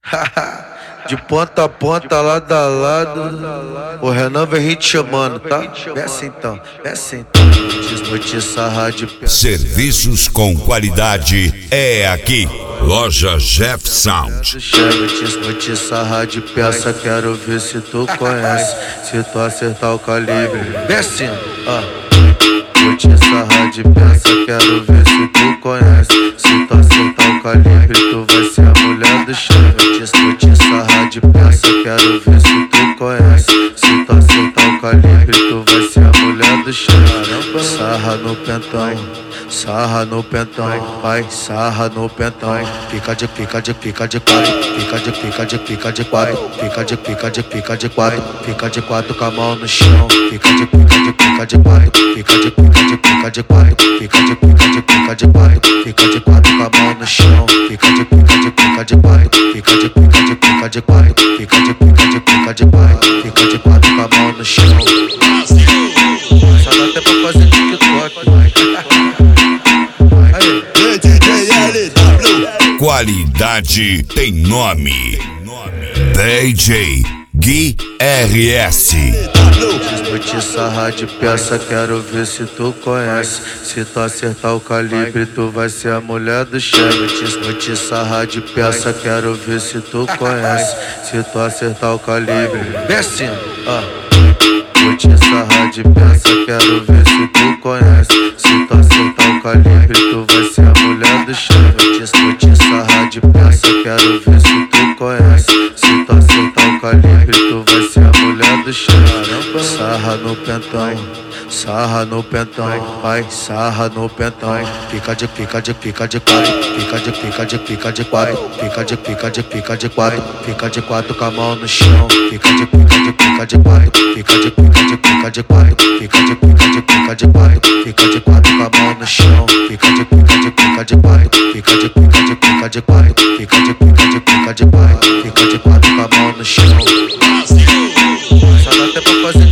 De ponta a ponta, lado a lado. O Renan vem te chamando, tá? Desce então, desce então. Noite sarra de pé. Serviços com qualidade é aqui. Loja Jeff Sound. Chega, te sarra de peça. Quero ver se tu conhece. Se tu acertar o calibre. Desce, Vou te sarrar de peça, quero ver se tu conhece. Se tu acertar o calibre, tu vai ser a mulher do chão. Vou te sarrar de peça, quero ver se tu conhece. Se tu acertar o calibre, tu vai ser a mulher do chão. Sarra no pentão, sarra no pentão, vai, sarra no pentão. Fica de quatro, fica de quatro, fica de quatro com a mão no chão. Fica de quatro, fica de quatro, fica de quatro com a mão no chão. Fica de quatro, fica de quatro, fica de quatro com a mão no chão. Só dá até pra fazer TikTok. Qualidade tem nome. DJ Gui RS. Vou te sarrar de peça, quero ver se tu conhece. Se tu acertar o calibre, tu vai ser a mulher do chefe. Vou te sarrar de peça, quero ver se tu conhece. Se tu acertar o calibre, desce, Vou te sarrar de peça, quero ver se tu conhece. Se tu acertar o calibre, tu vai ser a mulher do chefe. Vou te sarrar de peça, quero ver se tu conhece. Se tu acertar o calibre, tu vai ser a mulher do chão. Sarra no pentão, sarra no pentão, vai, sarra no pentão. Fica de quatro, fica de quatro com a mão no chão. Fica de quatro, fica de quatro com a mão no chão. Fica de quatro, fica de quatro com a mão no chão. Só dá até pra fazer